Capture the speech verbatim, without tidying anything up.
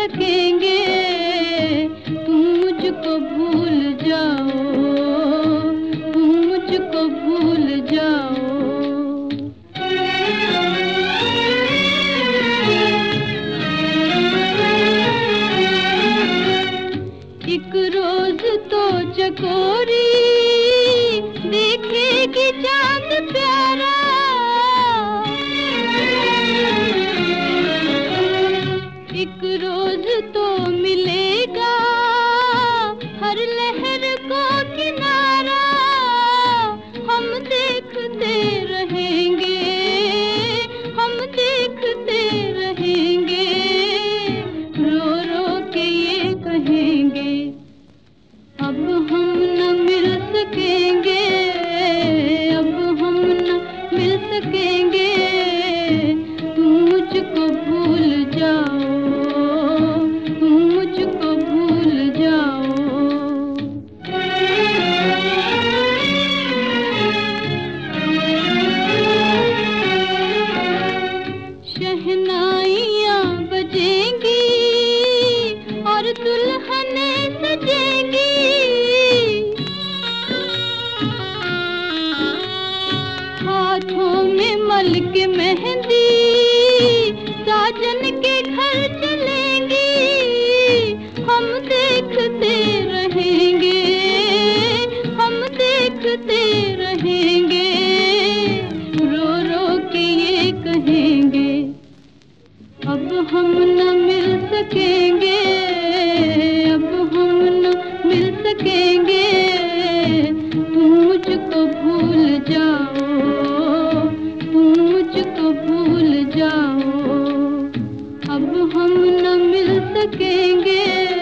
सकेंगे। तुम मुझको भूल जाओ, तुम मुझको भूल जाओ। एक रोज तो चकोरी देखेगी चांद प्यारा, एक रोज तो मिलेगा हर लहर को किनारा। हम देखते रहेंगे, हम देखते रहेंगे, रो रो के ये कहेंगे अब हम न मिल सकेंगे, अब हम न मिल सकेंगे। तुम मुझको भूल जाओ, तुम मुझको भूल जाओ। शहनाइयाँ बजेंगी और दुल्हनें सजेंगी, हाथों में मल के मेहंदी साजन के घर चलेंगी। हम देखते रहेंगे, हम देखते रहेंगे, रो रो के ये कहेंगे अब हम न मिल सकेंगे, अब हम न मिल सकेंगे। तुम मुझको भूल जाओ, तुम मुझको भूल जाओ, अब हम न मिल सकेंगे।